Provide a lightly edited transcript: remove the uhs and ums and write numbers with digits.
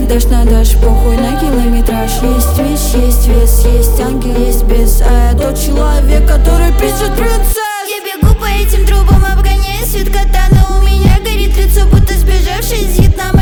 дашь на дашь, похуй на километраж. Есть вещь, есть вес, есть ангел, есть бес. А я тот человек, который пишет принцесс. Я бегу по этим трубам, обгоняя свет кота, но у меня горит лицо, будто сбежавший из Вьетнама.